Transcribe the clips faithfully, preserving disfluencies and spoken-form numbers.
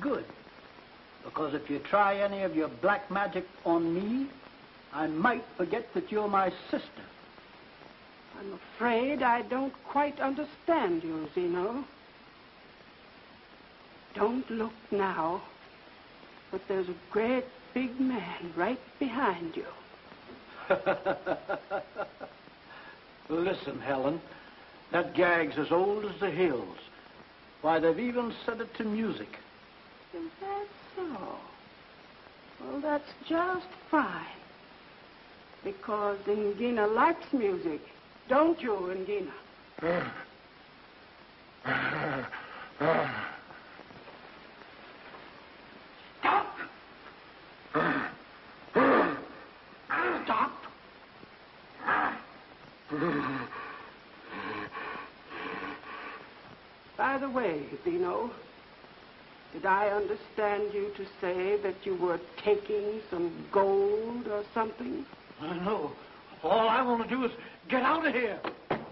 good. Because if you try any of your black magic on me, I might forget that you're my sister. I'm afraid I don't quite understand you, Zeno. Don't look now, but there's a great big man right behind you. Listen, Helen, that gag's as old as the hills. Why, they've even set it to music. Is that so? Well, that's just fine. Because Ngina likes music. Don't you, Ngina? Stop! Stop! By the way, Zeno, did I understand you to say that you were taking some gold or something? I know. All I want to do is get out of here.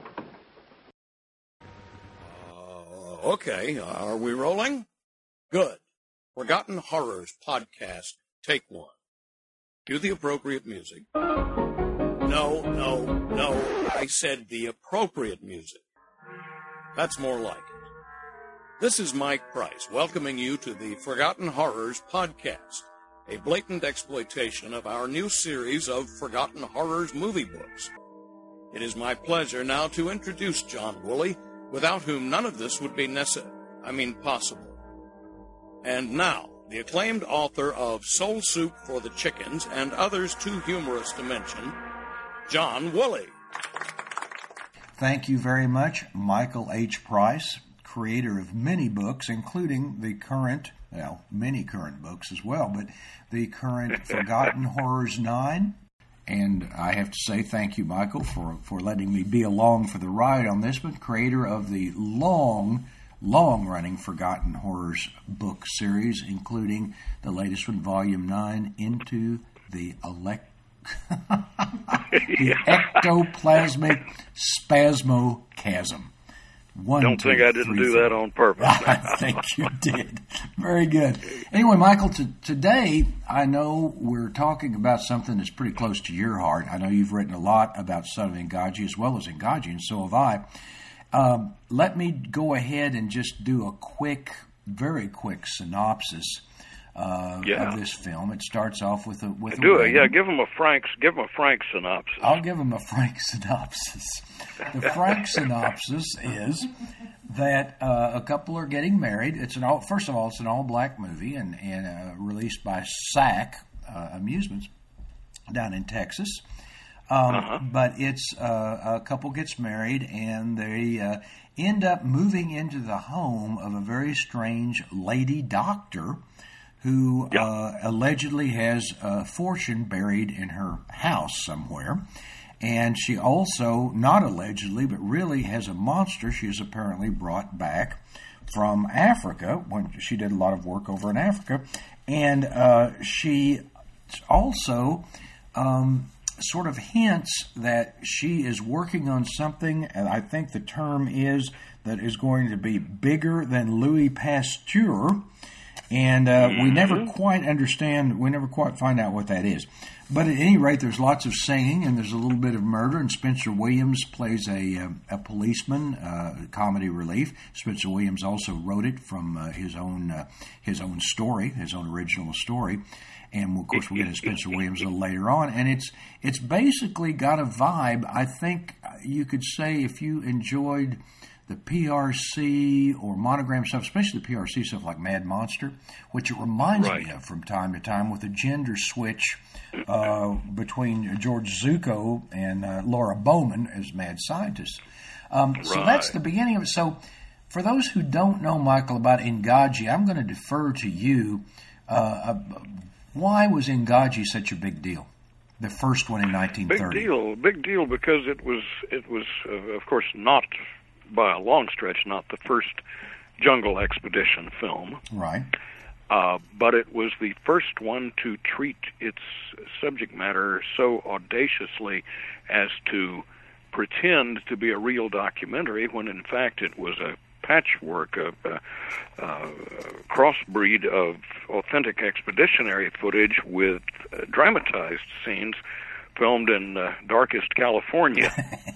Uh, okay, are we rolling? Good. Forgotten Horrors Podcast, take one. Cue the appropriate music. No, no, no. I said the appropriate music. That's more like it. This is Mike Price, welcoming you to the Forgotten Horrors Podcast, a blatant exploitation of our new series of Forgotten Horrors movie books. It is my pleasure now to introduce John Woolley, without whom none of this would be necessary, I mean possible. And now, the acclaimed author of Soul Soup for the Chickens and others too humorous to mention, John Woolley. Thank you very much, Michael H. Price, creator of many books, including the current, well, many current books as well, but the current Forgotten Horrors nine. And I have to say thank you, Michael, for, for letting me be along for the ride on this one, creator of the long, long-running Forgotten Horrors book series, including the latest one, Volume nine, Into the Elect... the Ectoplasmic Spasmochasm. One, Don't two, think I didn't three, do four. that on purpose. I think you did. Very good. Anyway, Michael, to, today I know we're talking about something that's pretty close to your heart. I know you've written a lot about Son of Engadji as well as Engadji, and so have I. Um, let me go ahead and just do a quick, very quick synopsis uh, yeah. of this film. It starts off with a with do a it. Yeah, give them a frank, give them a frank synopsis. I'll give them a frank synopsis. The frank synopsis is that uh, a couple are getting married. It's an all. First of all, it's an all-black movie and and uh, released by S A C uh, Amusements down in Texas. Um, uh-huh. But it's uh, a couple gets married and they uh, end up moving into the home of a very strange lady doctor who yep. uh, allegedly has a fortune buried in her house somewhere. And she also, not allegedly, but really has a monster she has apparently brought back from Africa when she did a lot of work over in Africa. And uh, she also um, sort of hints that she is working on something, and I think the term is that is going to be bigger than Louis Pasteur. And uh, mm-hmm. we never quite understand, we never quite find out what that is. But at any rate, there's lots of singing and there's a little bit of murder. And Spencer Williams plays a a, a policeman, uh, comedy relief. Spencer Williams also wrote it from uh, his own uh, his own story, his own original story. And of course, we'll get to Spencer Williams a little later on. And it's it's basically got a vibe. I think you could say if you enjoyed the P R C or Monogram stuff, especially the P R C stuff like Mad Monster, which it reminds right. me of from time to time with a gender switch uh, between George Zucco and uh, Laura Bowman as mad scientists. Um, right. So that's the beginning of it. So for those who don't know, Michael, about Engadji, I'm going to defer to you. Uh, uh, why was Engadji such a big deal? The first one in nineteen thirty. Big deal, big deal because it was, it was uh, of course, not by a long stretch, not the first jungle expedition film. Right. Uh, but it was the first one to treat its subject matter so audaciously as to pretend to be a real documentary when in fact it was a patchwork, a, a, a crossbreed of authentic expeditionary footage with uh, dramatized scenes filmed in uh, darkest California.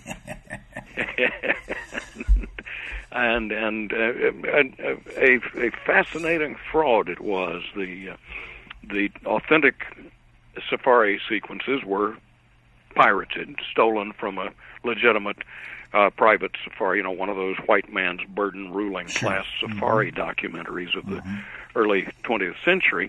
and and uh, a, a, a fascinating fraud it was. The uh, the authentic safari sequences were pirated, stolen from a legitimate uh, private safari, you know, one of those white man's burden ruling Sure. class safari mm-hmm. documentaries of the mm-hmm. early twentieth century.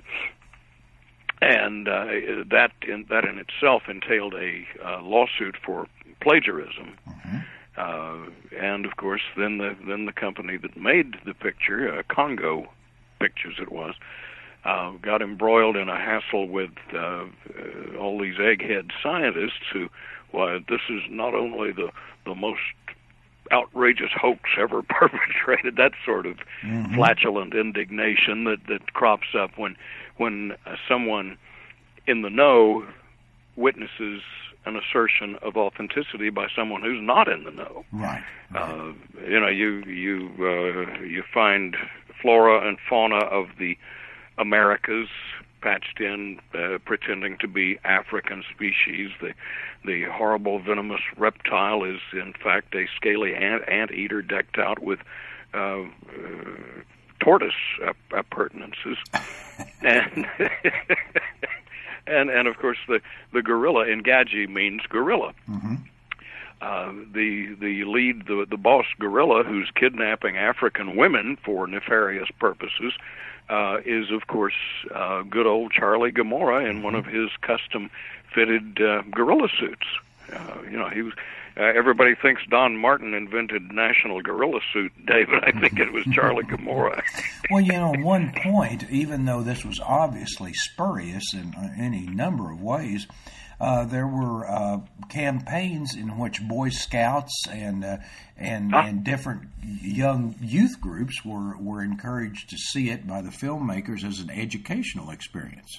And uh, that in, that in itself entailed a uh, lawsuit for plagiarism. Mm-hmm. Uh, and of course, then the then the company that made the picture, uh, Congo Pictures, it was, uh, got embroiled in a hassle with uh, uh, all these egghead scientists who, well, this is not only the the most outrageous hoax ever perpetrated. That sort of mm-hmm. flatulent indignation that that crops up when when uh, someone in the know witnesses an assertion of authenticity by someone who's not in the know. Right. right. Uh, you know, you you uh, you find flora and fauna of the Americas patched in, uh, pretending to be African species. The the horrible venomous reptile is in fact a scaly ant anteater decked out with uh, uh, tortoise uh, appurtenances, and. And and of course the, the gorilla, Ngagi means gorilla. Mm-hmm. Uh, the the lead the the boss gorilla who's kidnapping African women for nefarious purposes uh, is of course uh, good old Charlie Gamora in one of his custom fitted uh, gorilla suits. Uh, you know he was. Uh, everybody thinks Don Martin invented National Gorilla Suit, David. I think it was Charlie Gamora. Well, you know, at one point, even though this was obviously spurious in any number of ways, uh, there were uh, campaigns in which Boy Scouts and uh, and huh? and different young youth groups were, were encouraged to see it by the filmmakers as an educational experience.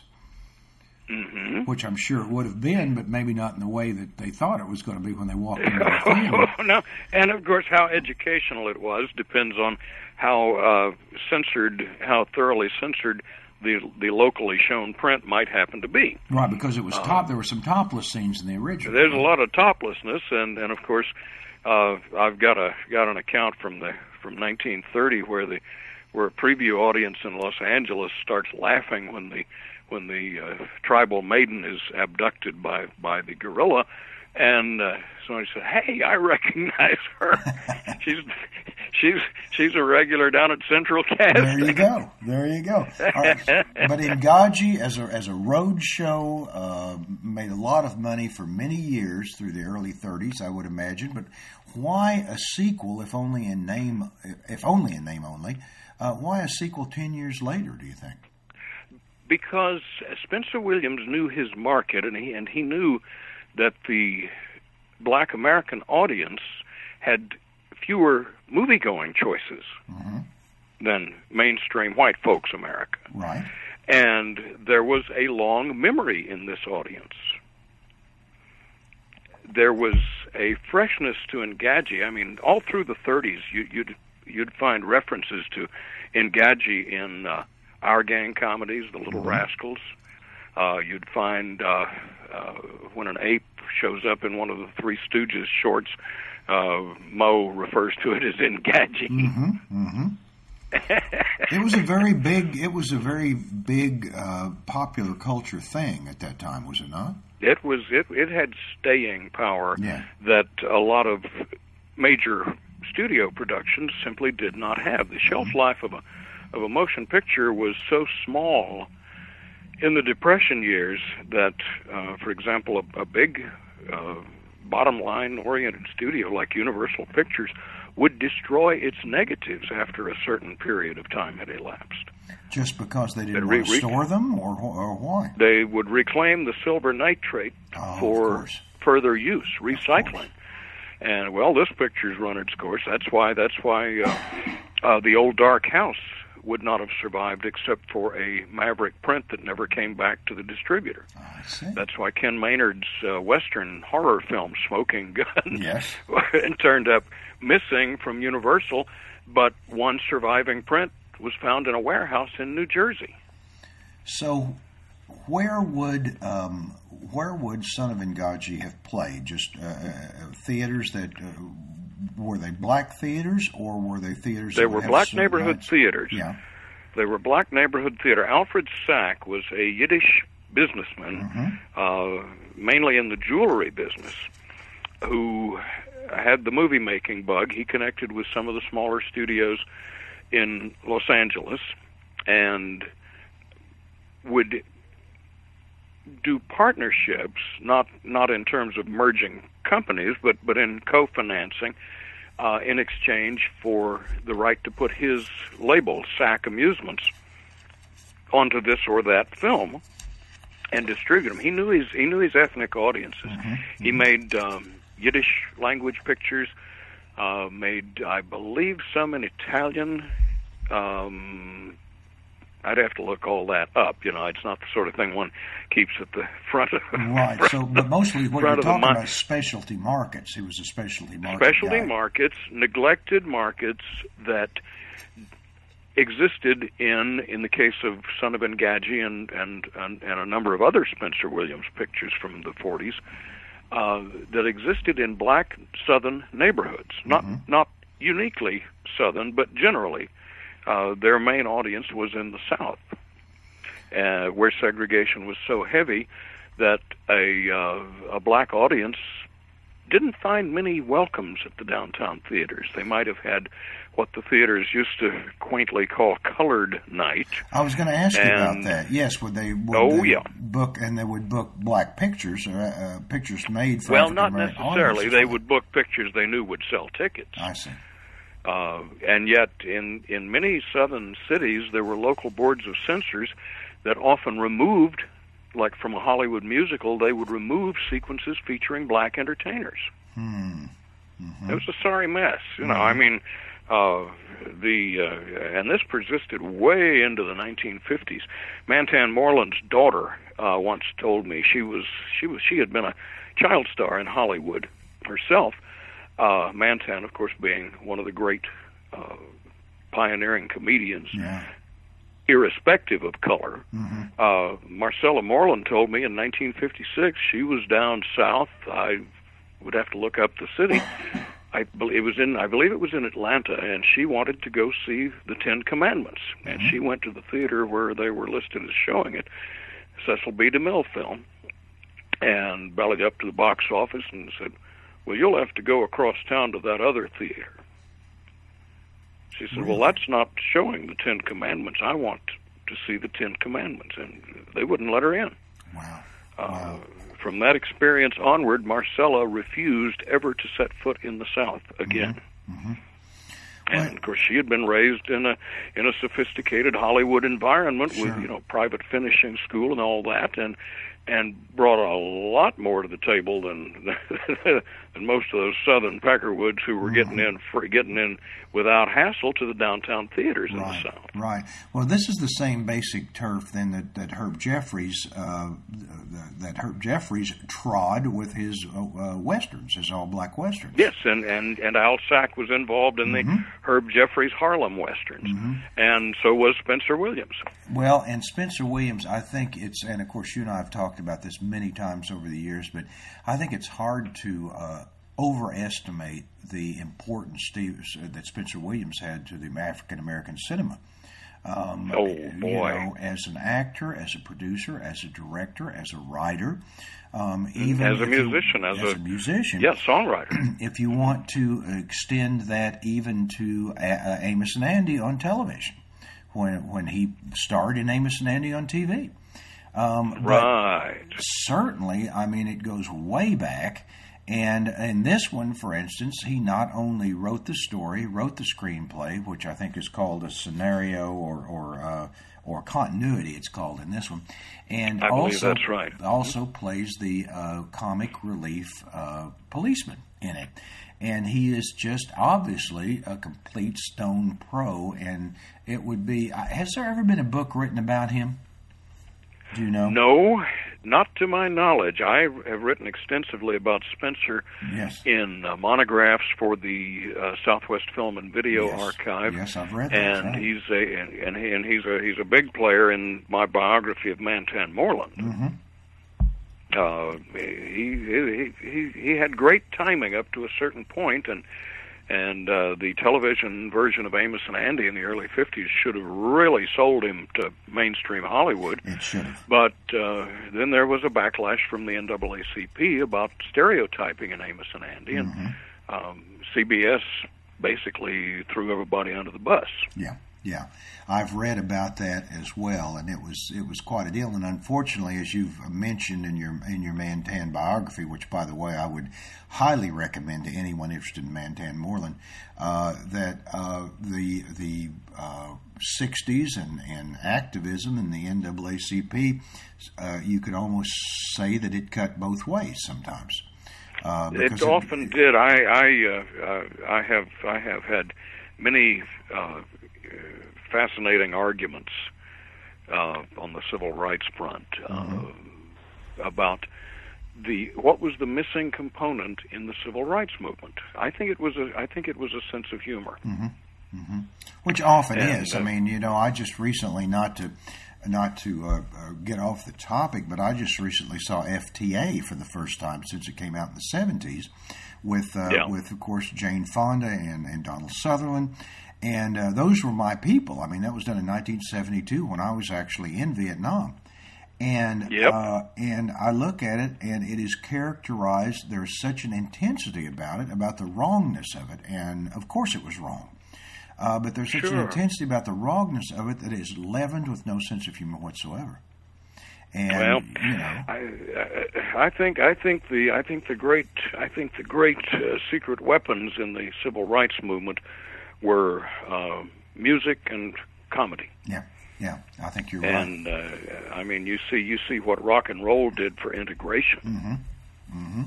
Mm-hmm. Which I'm sure it would have been, but maybe not in the way that they thought it was going to be when they walked into the theater. Oh, no. And, of course, how educational it was depends on how uh, censored, how thoroughly censored the the locally shown print might happen to be. Right, because it was top. Um, there were some topless scenes in the original. There's a lot of toplessness, and, and of course, uh, I've got a got an account from the from nineteen thirty where the where a preview audience in Los Angeles starts laughing when the when the uh, tribal maiden is abducted by, by the gorilla, and uh, somebody said, "Hey, I recognize her. she's she's she's a regular down at Central Casting." There you go. There you go. All right. But Ngagi, as a as a road show, uh, made a lot of money for many years through the early thirties, I would imagine. But why a sequel, if only in name, if only in name only? Uh, why a sequel ten years later? Do you think? Because Spencer Williams knew his market, and he and he knew that the Black American audience had fewer movie-going choices mm-hmm. than mainstream white folks America. Right. And there was a long memory in this audience. There was a freshness to Ngagi. I mean, all through the thirties, you, you'd you'd find references to Ngagi in uh, Our Gang comedies, The Little mm-hmm. Rascals. Uh, you'd find uh, uh, when an ape shows up in one of the Three Stooges shorts, uh, Mo refers to it as Ngagi. Mm-hmm. Mm-hmm. It was a very big. It was a very big uh, popular culture thing at that time, was it not? It was. It it had staying power yeah. that a lot of major studio productions simply did not have. The shelf mm-hmm. life of a of a motion picture was so small in the Depression years that, uh, for example, a, a big uh, bottom-line oriented studio like Universal Pictures would destroy its negatives after a certain period of time had elapsed. Just because they didn't re- want to store them, or, or why? They would reclaim the silver nitrate oh, for further use, recycling. And, well, this picture's run its course. That's why, that's why uh, uh, The Old Dark House would not have survived except for a Maverick print that never came back to the distributor. I see. That's why Ken Maynard's uh, Western horror film, Smoking Gun, yes. turned up missing from Universal, but one surviving print was found in a warehouse in New Jersey. So, where would um, where would Son of Engadji have played? Just uh, uh, theaters that uh, were they black theaters, or were they theaters? They that were have black certain neighborhood nights? theaters. Yeah. They were black neighborhood theater. Alfred Sack was a Yiddish businessman, Mm-hmm. uh, mainly in the jewelry business, who had the movie-making bug. He connected with some of the smaller studios in Los Angeles and would do partnerships, not not in terms of merging companies, but, but in co-financing, Uh, in exchange for the right to put his label, Sack Amusements, onto this or that film and distribute them. He knew his he knew his ethnic audiences. Mm-hmm. He made um, Yiddish language pictures, uh, made, I believe, some in Italian. Um, I'd have to look all that up. You know, it's not the sort of thing one keeps at the front of Right. front So, but mostly what front you're of the talking mi- about specialty markets. He was a specialty market specialty guy. markets, neglected markets that existed in in the case of Son of Engadji and and and, and a number of other Spencer Williams pictures from the forties uh, that existed in black Southern neighborhoods, not Mm-hmm. not uniquely Southern, but generally uh, their main audience was in the South, uh, where segregation was so heavy that a uh, a black audience didn't find many welcomes at the downtown theaters. They might have had what the theaters used to quaintly call colored night. I was going to ask you about And- that. Yes, would they? Would Oh, they yeah. Book and they would book black pictures, or uh, pictures made for Well, not African-American necessarily. audiences? They would book pictures they knew would sell tickets. I see. Uh, and yet, in, in many southern cities, there were local boards of censors that often removed, like from a Hollywood musical, they would remove sequences featuring black entertainers. Hmm. It was a sorry mess. You know, I mean, uh, the uh, and this persisted way into the nineteen fifties. Mantan Moreland's daughter uh, once told me she was she was she had been a child star in Hollywood herself. Uh, Mantan, of course, being one of the great uh, pioneering comedians, Yeah. irrespective of color. Mm-hmm. Uh, Marcella Moreland told me in nineteen fifty-six she was down south. I would have to look up the city. I believe it was in. I believe it was in Atlanta, and she wanted to go see the Ten Commandments, and she went to the theater where they were listed as showing it, Cecil B. DeMille film, and bellied up to the box office and said, "Well, you'll have to go across town to that other theater." She said, "Well, that's not showing the Ten Commandments. I want to see the Ten Commandments," and they wouldn't let her in. Wow. Uh, Wow. From that experience onward, Marcella refused ever to set foot in the South again. Mm-hmm. And of course, she had been raised in a in a sophisticated Hollywood environment Sure. with, you know, private finishing school and all that, and and brought a lot more to the table than than most of those Southern Peckerwoods who were getting in free, getting in without hassle to the downtown theaters in Right, the South. right. Well, this is the same basic turf then that, that Herb Jeffries uh, that Herb Jeffries trod with his uh, westerns, his all black westerns. Yes, and, and, and Al Sack was involved in Mm-hmm. the Herb Jeffries Harlem Westerns, and so was Spencer Williams. Well, and Spencer Williams, I think it's, and of course you and I have talked about this many times over the years, but I think it's hard to uh, overestimate the importance Steve, that Spencer Williams had to the African American cinema. Um, Oh, You boy. know, as an actor, as a producer, as a director, as a writer, um, even As a if you- musician, as as a- a musician, Yes, songwriter. if you want to extend that even to uh, uh, Amos and Andy on television, when when he starred in Amos and Andy on T V. Um, but Right. certainly, I mean, it goes way back. And in this one, for instance, he not only wrote the story, wrote the screenplay, which I think is called a scenario or or uh, or continuity. It's called in this one, and I believe also that's right. also plays the uh, comic relief uh, policeman in it. And he is just obviously a complete stone pro. And it would be, has there ever been a book written about him? Do you know? No, not to my knowledge. I have written extensively about Spencer yes. in uh, monographs for the uh, Southwest Film and Video yes. Archive. Yes, I've read that. And right. he's a and, and, he, and he's a he's a big player in my biography of Mantan Moreland. Mm-hmm. Uh, he, he he he had great timing up to a certain point, and and uh, the television version of Amos and Andy in the early fifties should have really sold him to mainstream Hollywood. It should have. But uh, then there was a backlash from the N double A C P about stereotyping in Amos and Andy, and mm-hmm. um, C B S basically threw everybody under the bus. Yeah. Yeah, I've read about that as well, and it was it was quite a deal. And unfortunately, as you've mentioned in your in your Mantan biography, which, by the way, I would highly recommend to anyone interested in Mantan Moreland, uh, that uh, the the uh, sixties and, and activism in the N double A C P, uh, you could almost say that it cut both ways sometimes. Uh, it often it, did. I I uh, I have I have had many. Uh, fascinating arguments uh, on the civil rights front uh, mm-hmm. about the what was the missing component in the civil rights movement. I think it was a I think it was a sense of humor, mm-hmm. Mm-hmm. which often and, is. Uh, I mean, you know, I just recently not to not to uh, uh, get off the topic, but I just recently saw F T A for the first time since it came out in the seventies, with uh, yeah. with of course Jane Fonda and, and Donald Sutherland. And uh, those were my people. I mean, that was done in nineteen seventy-two when I was actually in Vietnam. And yep. uh, and I look at it, and it is characterized, there's such an intensity about it, about the wrongness of it. And, of course, it was wrong. Uh, but there's such sure. an intensity about the wrongness of it that is leavened with no sense of humor whatsoever. And, well, you know, I, I think I think the I think the great I think the great uh, secret weapons in the civil rights movement were uh, music and comedy. Yeah, yeah, I think you're and, right. And uh, I mean, you see, you see what rock and roll did for integration, mm-hmm. Mm-hmm.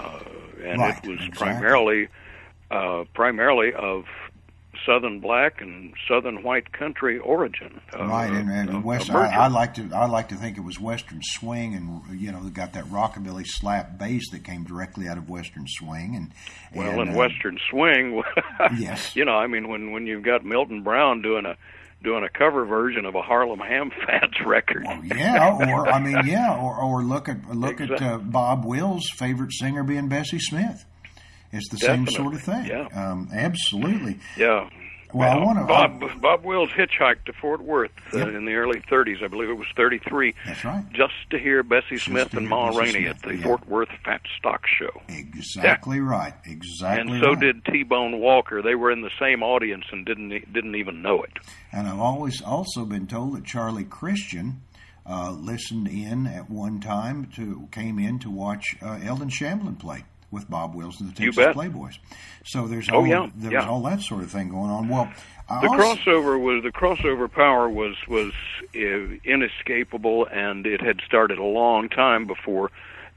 Uh, and right. it was exactly. primarily, uh, primarily of Southern black and Southern white country origin. Uh, right, and, and uh, West, I, I like to I like to think it was Western swing, and you know, they got that rockabilly slap bass that came directly out of Western swing, and well, and, in uh, Western swing, yes, you know, I mean, when when you've got Milton Brown doing a doing a cover version of a Harlem Ham Fats record, well, yeah, or I mean, yeah, or or look at look exactly. at uh, Bob Wills' favorite singer being Bessie Smith. It's the Definitely. same sort of thing. Yeah, um, absolutely. Yeah. Well, well I want to. Bob, Bob Wills hitchhiked to Fort Worth uh, Yep. in the early thirties. I believe it was thirty-three. That's right. Just to hear Bessie Just Smith to and hear Ma Bessie Rainey Smith, at the yeah. Fort Worth Fat Stock Show. Exactly yeah. right. Exactly. And so right. did T-Bone Walker. They were in the same audience and didn't didn't even know it. And I've always also been told that Charlie Christian uh, listened in at one time to came in to watch uh, Eldon Shamblin play with Bob Wills and the You Texas bet. Playboys. So there's Oh, all yeah, there's yeah. all that sort of thing going on. Well, I The also, crossover was the crossover power was was uh, inescapable, and it had started a long time before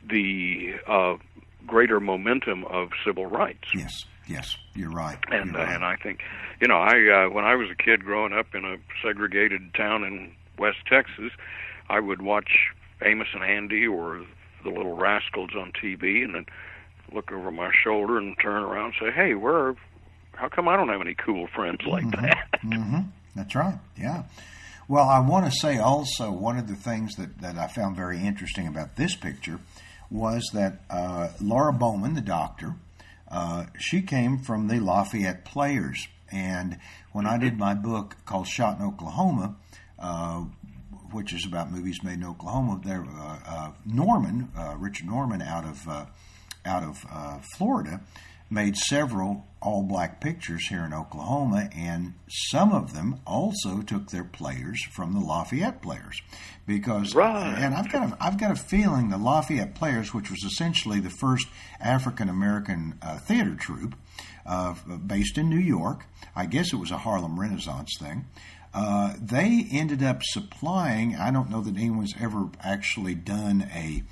the uh, greater momentum of civil rights. Yes, yes, you're right. And you're uh, right. and I think, you know, I uh, when I was a kid growing up in a segregated town in West Texas, I would watch Amos and Andy or the Little Rascals on T V, and then look over my shoulder and turn around and say, "Hey, where? Are, how come I don't have any cool friends like mm-hmm. that?" Mm-hmm. That's right. Yeah. Well, I want to say also one of the things that, that I found very interesting about this picture was that uh, Laura Bowman, the doctor, uh, she came from the Lafayette Players. And when I did my book called Shot in Oklahoma, uh, which is about movies made in Oklahoma, there uh, uh, Norman, uh, Richard Norman out of uh, out of uh, Florida, made several all-black pictures here in Oklahoma, and some of them also took their players from the Lafayette Players, because right. and I've got a, I've got a feeling the Lafayette Players, which was essentially the first African American uh, theater troupe uh, based in New York, I guess it was a Harlem Renaissance thing. Uh, they ended up supplying. I don't know that anyone's ever actually done a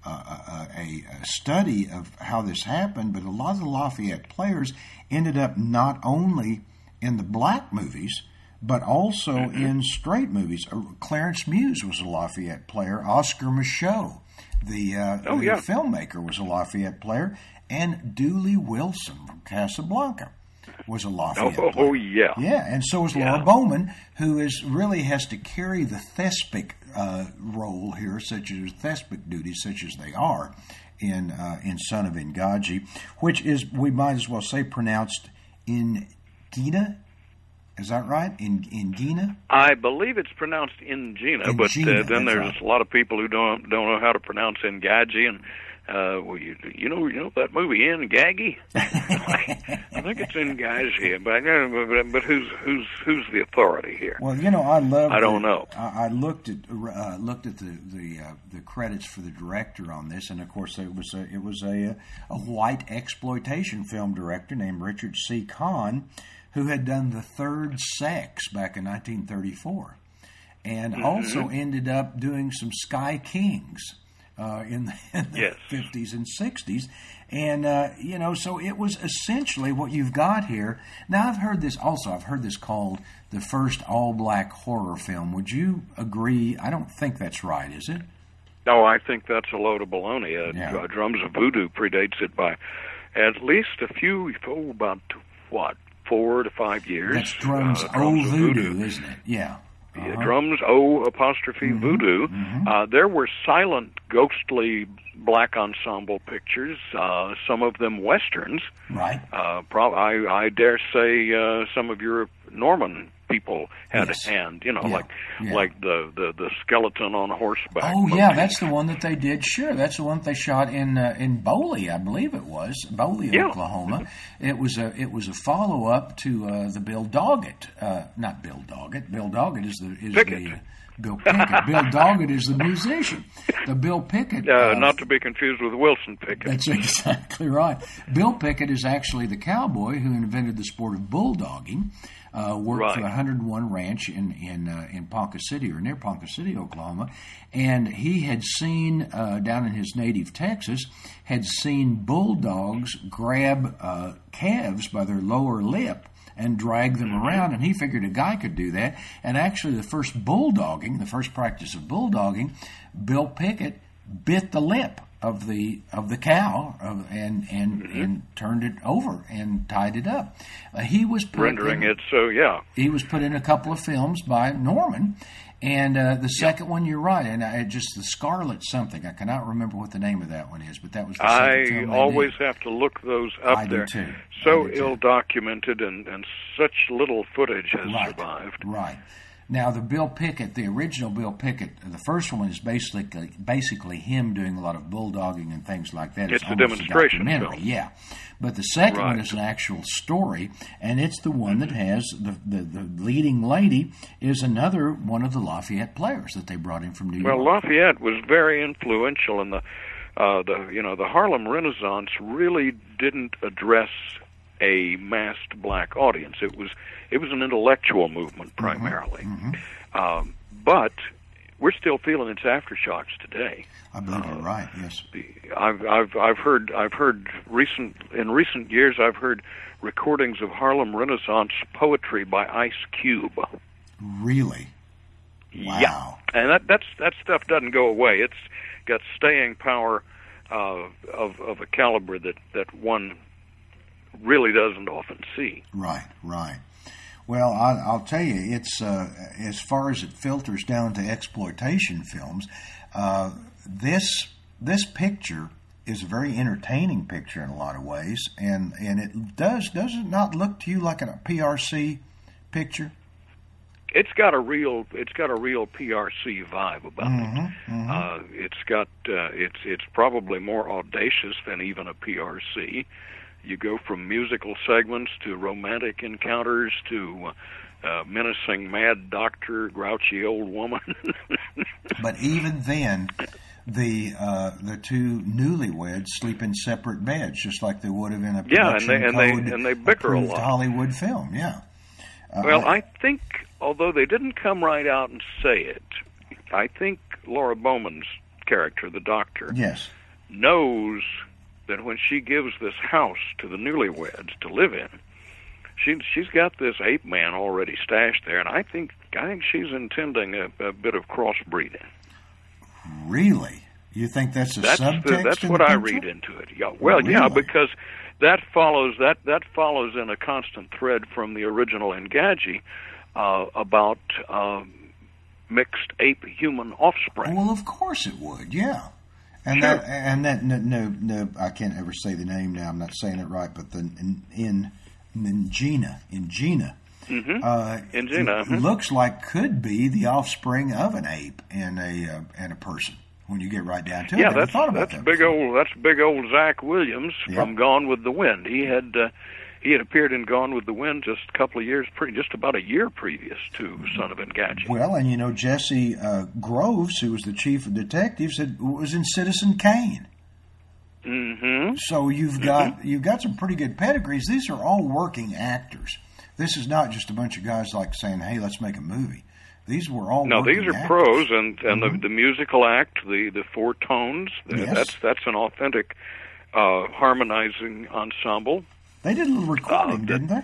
Uh, a, a study of how this happened, but a lot of the Lafayette Players ended up not only in the black movies, but also mm-hmm. in straight movies. Uh, Clarence Muse was a Lafayette Player. Oscar Micheaux the, uh, oh, the yeah. filmmaker was a Lafayette player, and Dooley Wilson from Casablanca was a Lafayette oh, player. Oh, yeah. Yeah, and so is Laura Yeah. Bowman, who is really has to carry the thespic uh, role here, such as thespic duties, such as they are in uh, in Son of Engadji, which is, we might as well say, pronounced Ingina. Is that right? In Ingina? I believe it's pronounced Ingina, but uh, then there's right. a lot of people who don't don't know how to pronounce Engadji, and uh, well, you, you know, you know that movie Engaggy? I think it's Engadji, but, but but who's who's who's the authority here? Well, you know, I love. I don't the, know. I, I looked at uh, looked at the the uh, the credits for the director on this, and of course, it was a, it was a a white exploitation film director named Richard C. Kahn, who had done The Third Sex back in nineteen thirty-four, and mm-hmm. also ended up doing some Sky Kings uh, in the, in the yes. fifties and sixties. And, uh, you know, so it was essentially what you've got here. Now, I've heard this also, I've heard this called the first all-black horror film. Would you agree? I don't think that's right, is it? No, I think that's a load of baloney. Uh, yeah. Drums of Voodoo predates it by at least a few, oh, about, what, four to five years. That's Drums, uh, O Drums of Voodoo, Voodoo, isn't it? Yeah. Uh-huh. Yeah, Drums O apostrophe mm-hmm. Voodoo. Mm-hmm. Uh, there were silent, ghostly black ensemble pictures. Uh, some of them westerns. Right. Uh, pro- I, I dare say uh, some of your Norman people had yes. a hand. You know, yeah. like yeah. like the, the, the skeleton on horseback. Oh movie. yeah, that's the one that they did. Sure, that's the one that they shot in uh, in Boley, I believe it was Boley, yeah. Oklahoma. It was a it was a follow up to uh, the Bill Doggett, uh, not Bill Doggett. Bill Doggett is the is Pickett. the uh, Bill Pickett. Bill Doggett is the musician. The Bill Pickett, uh, uh, not to be confused with Wilson Pickett. That's exactly right. Bill Pickett is actually the cowboy who invented the sport of bulldogging. Uh, worked right. for one hundred one Ranch in in uh, in Ponca City or near Ponca City, Oklahoma, and he had seen uh, down in his native Texas had seen bulldogs grab uh, calves by their lower lip and drag them around, and he figured a guy could do that. And actually, the first bulldogging, the first practice of bulldogging, Bill Pickett bit the lip of the of the cow uh, and and mm-hmm. and turned it over and tied it up. Uh, he was put rendering in, it so yeah. He was put in a couple of films by Norman, and uh, the second yep. one you're right, and I just the Scarlet something. I cannot remember what the name of that one is, but that was the I second film they always did. have to look those up I there. do too. So I do too. ill documented and and such little footage has right. survived. Right. Now, the Bill Pickett, the original Bill Pickett, the first one is basically basically him doing a lot of bulldogging and things like that. It's, it's a demonstration a film. Yeah. But the second right. one is an actual story, and it's the one that has the, the, the leading lady is another one of the Lafayette players that they brought in from New well, York. Well, Lafayette was very influential in the, uh, the you know, the Harlem Renaissance really didn't address a massed black audience. It was it was an intellectual movement primarily, mm-hmm. um, but we're still feeling its aftershocks today. I believe uh, you're right. Yes, I've I've I've heard I've heard recent in recent years I've heard recordings of Harlem Renaissance poetry by Ice Cube. Really? Wow. Yeah, and that that's that stuff doesn't go away. It's got staying power uh, of of a caliber that that one really doesn't often see. Right, right. Well, I, I'll tell you, it's uh, as far as it filters down to exploitation films. Uh, this this picture is a very entertaining picture in a lot of ways, and, and it does does it not look to you like a P R C picture? It's got a real it's got a real P R C vibe about mm-hmm, it. Mm-hmm. Uh, it's got uh, it's it's probably more audacious than even a P R C. You go from musical segments to romantic encounters to uh, menacing mad doctor, grouchy old woman. But even then, the uh, the two newlyweds sleep in separate beds, just like they would have in a yeah, and production they and code they and they bicker a lot. Hollywood film. Yeah. Uh, Well, I think although they didn't come right out and say it, I think Laura Bowman's character, the doctor, yes, knows that when she gives this house to the newlyweds to live in, she she's got this ape man already stashed there, and I think I think she's intending a, a bit of crossbreeding. Really? You think that's a that's subtext? The, that's in what the I picture? read into it. Yeah. Well, Really? yeah, because that follows that that follows in a constant thread from the original Engadget uh, about um, mixed ape-human offspring. Well, of course it would. Yeah. And Sure. that, and that, no, no, no, I can't ever say the name now. I'm not saying it right, but the in, in Ingina, Ingina, Mm-hmm. uh, Ingina, it mhm. looks like could be the offspring of an ape and a uh, and a person. When you get right down to it, Yeah, I never that's thought about that's that big before. old that's big old Zach Williams Yeah. from Gone with the Wind. He had uh, he had appeared in Gone with the Wind just a couple of years, pre- just about a year previous to Son of Engadget. Well, and you know Jesse uh, Groves, who was the chief of detectives, had, was in Citizen Kane. Mm-hmm. So you've got you've got some pretty good pedigrees. These are all working actors. This is not just a bunch of guys like saying, "Hey, let's make a movie." These were all No, working these are actors. pros, and and Mhm. the the musical act, the the four tones. Yes. That's that's an authentic uh, harmonizing ensemble. They did a little recording, Uh, didn't they?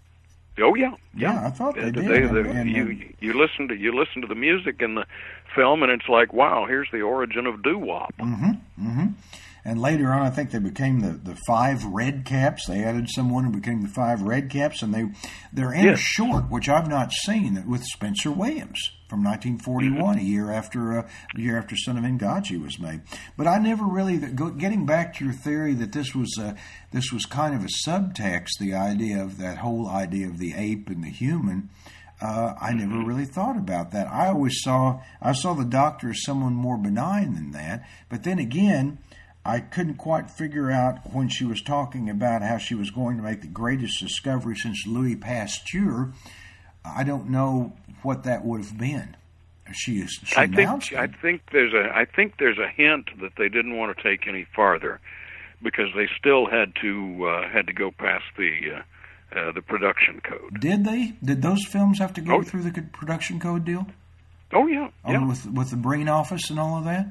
Oh yeah, Yeah, I thought they Uh, did. They, And- they- and, you you listen to you listen to the music in the film, and it's like, wow, here's the origin of doo wop. Mm-hmm. Mm-hmm. And later on, I think they became the, the five red caps. They added someone who became the five red caps, and they they're in a Yes. short, which I've not seen, with Spencer Williams from nineteen forty-one, Mm-hmm. a year after uh, a year after Son of Engadget was made. But I never really go, getting back to your theory that this was uh, this was kind of a subtext, the idea of that whole idea of the ape and the human. Uh, I never Mm-hmm. really thought about that. I always saw I saw the Doctor as someone more benign than that. But then again, I couldn't quite figure out when she was talking about how she was going to make the greatest discovery since Louis Pasteur. I don't know what that would have been. She, she I announced think I it. think there's a I think there's a hint that they didn't want to take any farther because they still had to uh, had to go past the uh, uh, the production code. Did they? Did those films have to go Oh. through the co- production code deal? Oh yeah, Oh, yeah, with with the Breen office and all of that?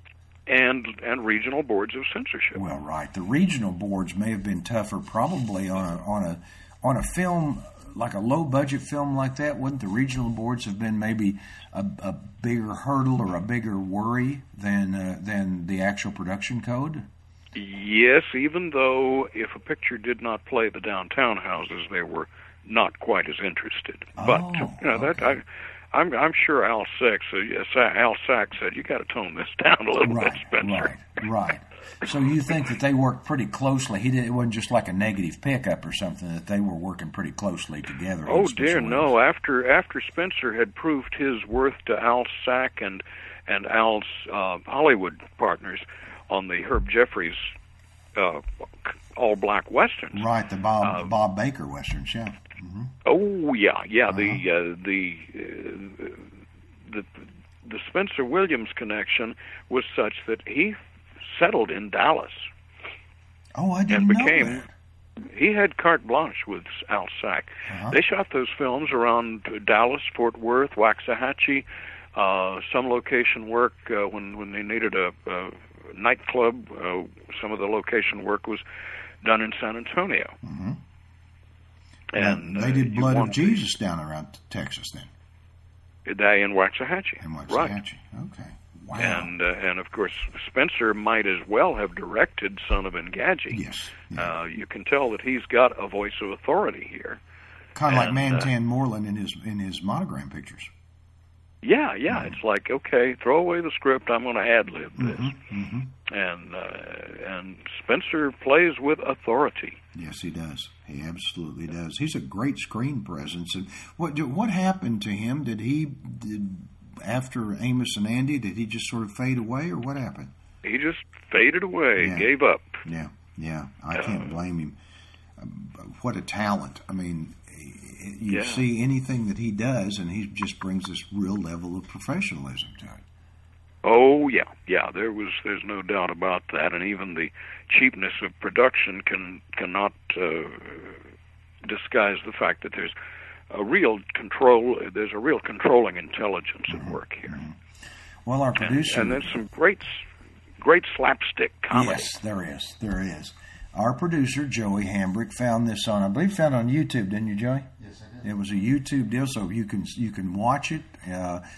and and regional boards of censorship. Well, right. The regional boards may have been tougher, probably on a on a on a film like a low budget film like that. Wouldn't the regional boards have been maybe a, a bigger hurdle or a bigger worry than uh, than the actual production code? Yes, even though if a picture did not play the downtown houses, they were not quite as interested. But Oh, you know that okay. I. I'm, I'm sure Al Sachs, uh, yes, Al Sachs said, you got to tone this down a little Right, bit, Spencer. right, right. So you think that they worked pretty closely? He did, it wasn't just like a negative pickup or something. That they were working pretty closely together. Oh on Spencer dear, Williams. no! After after Spencer had proved his worth to Al Sachs and and Al's uh, Hollywood partners on the Herb Jeffries uh, all black westerns. Right, the Bob Uh, Bob Baker westerns, yeah. Mm-hmm. Oh yeah, yeah. Uh-huh. The uh, the uh, the the Spencer Williams connection was such that he settled in Dallas Oh, I and didn't became. know that. He had carte blanche with Al Sachs. Uh-huh. They shot those films around Dallas, Fort Worth, Waxahachie, uh, some location work uh, when when they needed a, a nightclub. Uh, some of the location work was done in San Antonio. Mm-hmm. And they uh, did you Blood of want to- Jesus down around Texas then. They in Waxahachie, In right? Waxahachie. Okay. Wow. And uh, and of course Spencer might as well have directed Son of Engadget. yes. Yeah. Uh, you can tell that he's got a voice of authority here. kind of like and, uh, Mantan Moreland in his in his monogram pictures. Yeah, yeah. It's like, okay, throw away the script. I'm going to ad lib this. Mm-hmm, mm-hmm. And uh, and Spencer plays with authority. Yes, he does. He absolutely does. He's a great screen presence. And what what happened to him? Did he did after Amos and Andy? Did he just sort of fade away, or what happened? He just faded away, Yeah. gave up. Yeah, yeah. I can't blame him. Uh, what a talent! I mean, you Yeah. see anything that he does, and he just brings this real level of professionalism to it. Oh yeah, yeah. There was, there's no doubt about that. And even the cheapness of production can cannot uh, disguise the fact that there's a real control. There's a real controlling intelligence at work here. Well, our And, producer, and there's some great, great slapstick comedy. yes, there is, there is. Our producer Joey Hambrick found this on, I believe, found it on YouTube, didn't you, Joey? Yes, I did. It was a YouTube deal, so you can you can watch it uh,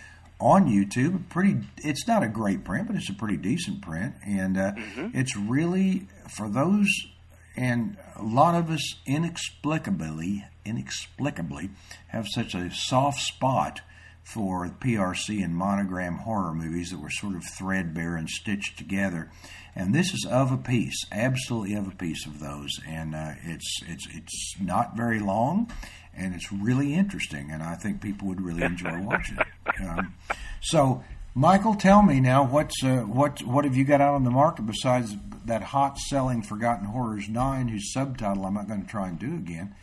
on YouTube. Pretty, it's not a great print, but it's a pretty decent print, and uh, mm-hmm. it's really for those. And a lot of us inexplicably, inexplicably, have such a soft spot for P R C and Monogram horror movies that were sort of threadbare and stitched together. And this is of a piece, absolutely of a piece of those. And uh, it's it's it's not very long, and it's really interesting. And I think people would really enjoy watching it. Um, so, Michael, tell me now, what's uh, what what have you got out on the market besides that hot-selling Forgotten Horrors nine, whose subtitle I'm not going to try and do again.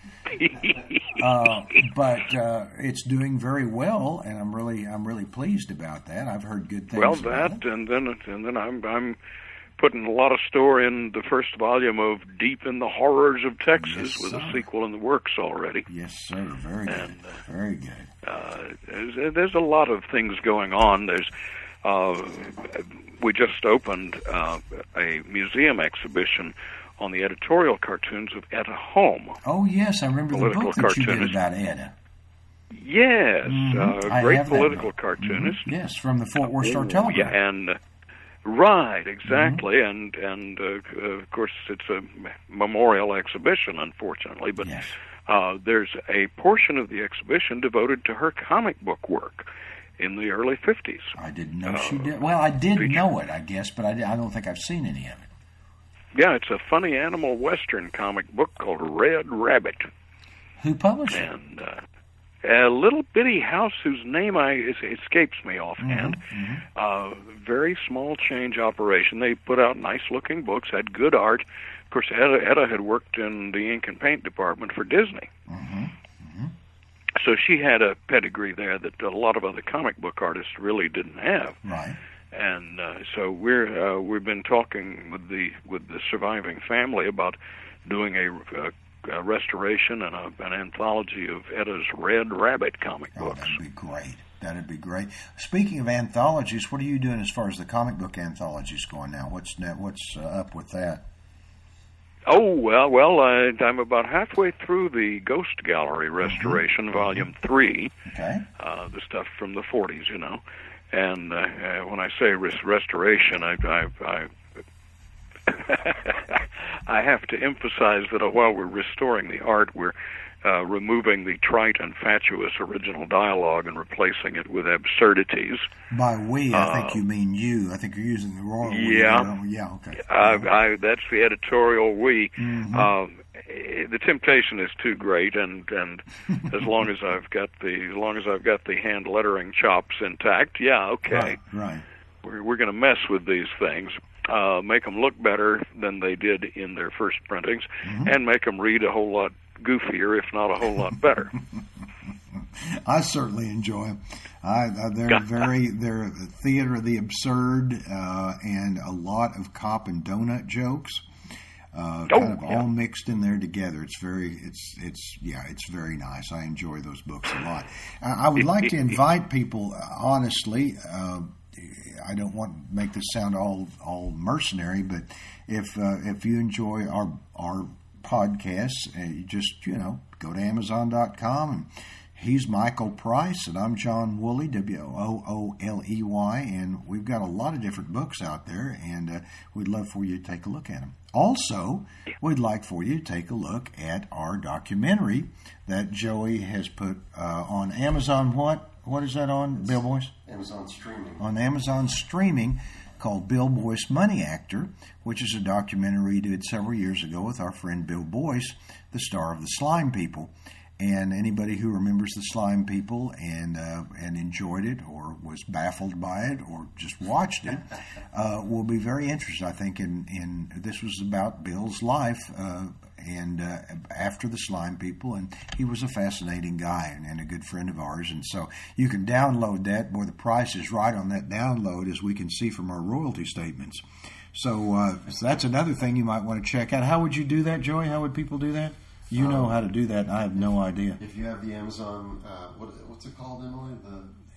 uh, but uh, it's doing very well, and I'm really I'm really pleased about that. I've heard good things. Well, about that it. and then and then I'm I'm putting a lot of store in the first volume of Deep in the Horrors of Texas, yes, with sir. a sequel in the works already. Yes, sir. Very good. And, uh, very good. Uh, there's, there's a lot of things going on. There's uh, we just opened uh, a museum exhibition on the editorial cartoons of Etta Home. Oh, yes, I remember political the book that cartoonist. you did about Etta. Yes, Mm-hmm. uh, I great have that political book. cartoonist. Mm-hmm. Yes, from the Fort Worth Oh, Star-Telegram. yeah, and uh, right, exactly, Mm-hmm. and and uh, of course it's a memorial exhibition, unfortunately, but Yes. uh, there's a portion of the exhibition devoted to her comic book work in the early fifties. I didn't know uh, she did. Well, I did feature. know it, I guess, but I, I don't think I've seen any of it. Yeah, it's a funny animal western comic book called Red Rabbit. Who published it? And uh, a little bitty house whose name I it escapes me offhand. Mm-hmm. Uh, very small change operation. They put out nice-looking books, had good art. Of course, Etta, Etta had worked in the ink and paint department for Disney. Mm-hmm. Mm-hmm. So she had a pedigree there that a lot of other comic book artists really didn't have. Right. And uh, so we're uh, we've been talking with the with the surviving family about doing a, a, a restoration and a, an anthology of Etta's Red Rabbit comic Oh, books. that'd be great. That'd be great. Speaking of anthologies, what are you doing as far as the comic book anthologies going now? What's what's uh, up with that? Oh well, well uh, I'm about halfway through the Ghost Gallery restoration, mm-hmm. Volume Three. Okay. Uh, the stuff from the forties, you know. And uh, uh, when I say res- restoration, I, I, I, I have to emphasize that while we're restoring the art, we're uh, removing the trite and fatuous original dialogue and replacing it with absurdities. By we, I think uh, you mean you. I think you're using the royal we. Yeah. Yeah, okay. I, I, that's the editorial we. Mm-hmm. Um, the temptation is too great, and, and as long as I've got the as long as I've got the hand lettering chops intact, yeah, okay. Right, right. We're we're going to mess with these things, uh, make them look better than they did in their first printings, Mm-hmm. and make them read a whole lot goofier, if not a whole lot better. I certainly enjoy them. I, uh, they're very they're the theater of the absurd, uh, and a lot of cop and donut jokes. Uh, Oh, kind of yeah. all mixed in there together. It's very, it's, it's, yeah, it's very nice. I enjoy those books a lot. I, I would like to invite people, uh, honestly, uh, I don't want to make this sound all, all mercenary, but if, uh, if you enjoy our, our podcasts, uh, you just, you know, go to Amazon dot com and he's Michael Price, and I'm John Woolley, W O O L E Y, and we've got a lot of different books out there, and uh, we'd love for you to take a look at them. Also, we'd like for you to take a look at our documentary that Joey has put uh, on Amazon. What? What is that on, Bill Boyce? Amazon Streaming. On Amazon Streaming, called Bill Boyce Money Actor, which is a documentary we did several years ago with our friend Bill Boyce, the star of The Slime People. And anybody who remembers The Slime People and uh, and enjoyed it, or was baffled by it, or just watched it, uh, will be very interested, I think, in, in this was about Bill's life uh, and uh, after The Slime People, and he was a fascinating guy and, and a good friend of ours. And so you can download that. Boy, the price is right on that download, as we can see from our royalty statements. So, uh, so that's another thing you might want to check out. How would you do that, Joey? How would people do that? You know Um, how to do that, and I have no idea. If you have the Amazon, uh, what, what's it called, Emily? The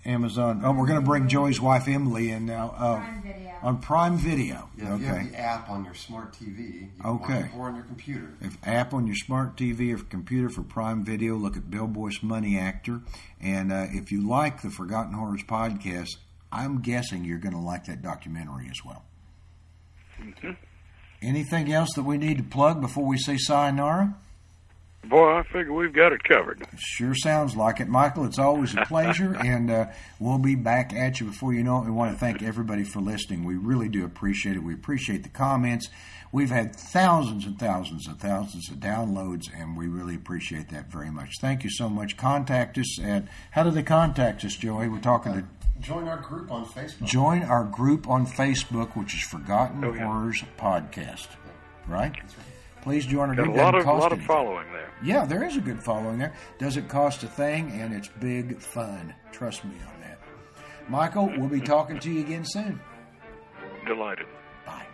Amazon. Oh, we're going to bring Joey's wife Emily in now. Uh, Prime Video. On Prime Video. Yeah, if you okay. have the app on your smart T V, you can Okay. watch it, or on your computer. If app on your smart T V or computer for Prime Video, look at Bill Boyce Money Actor. And uh, if you like the Forgotten Horrors podcast, I'm guessing you're going to like that documentary as well. Mm-hmm. Anything else that we need to plug before we say sayonara? Boy, I figure we've got it covered. Sure sounds like it, Michael. It's always a pleasure, and uh, we'll be back at you before you know it. We want to thank everybody for listening. We really do appreciate it. We appreciate the comments. We've had thousands and thousands and thousands of downloads, and we really appreciate that very much. Thank you so much. Contact us at, how do they contact us, Joey? We're talking to... Join our group on Facebook. Join our group on Facebook, which is Forgotten Oh, yeah. Horrors Podcast. Right? Please join our Got a group. lot Doesn't of cost lot of anything. following there. Yeah, there is a good following there. Doesn't cost a thing, and it's big fun. Trust me on that. Michael, we'll be talking to you again soon. Delighted. Bye.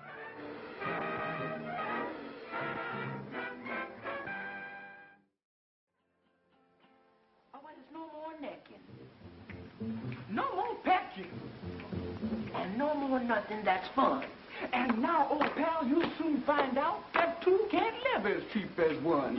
Oh, well, there's no more necking. No more patching. And no more nothing that's fun. And now, old pal, you'll soon find out that two can't live as cheap as one.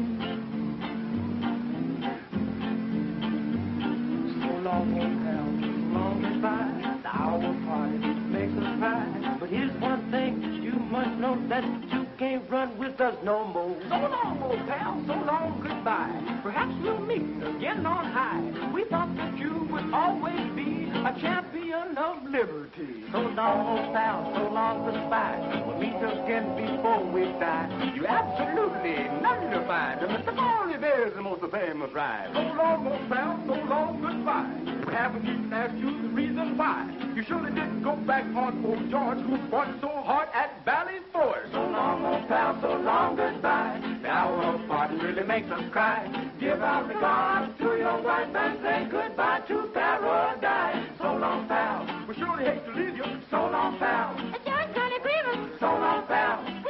So long, old pal, so long goodbye. The hour party makes us cry. But here's one thing you must know, that you can't run with us no more. So long, old pal, so long goodbye. Perhaps we'll meet again on high. We thought that you would always be a champion of liberty. So long, old pal, so long goodbye. We'll meet again before we die. You absolutely nullified the Mister Barney Bear's the most famous ride. So long, old pal, so long goodbye. We haven't even asked you the reason why. You surely didn't go back on old George, who fought so hard at Valley Forge. So long, old pal, so long goodbye. The hour of parting really makes us cry. Give our regards to your wife and say goodbye to paradise. So long, pal. We surely hate to leave you. So long, pal. George, Connie Grievous. So long, pal.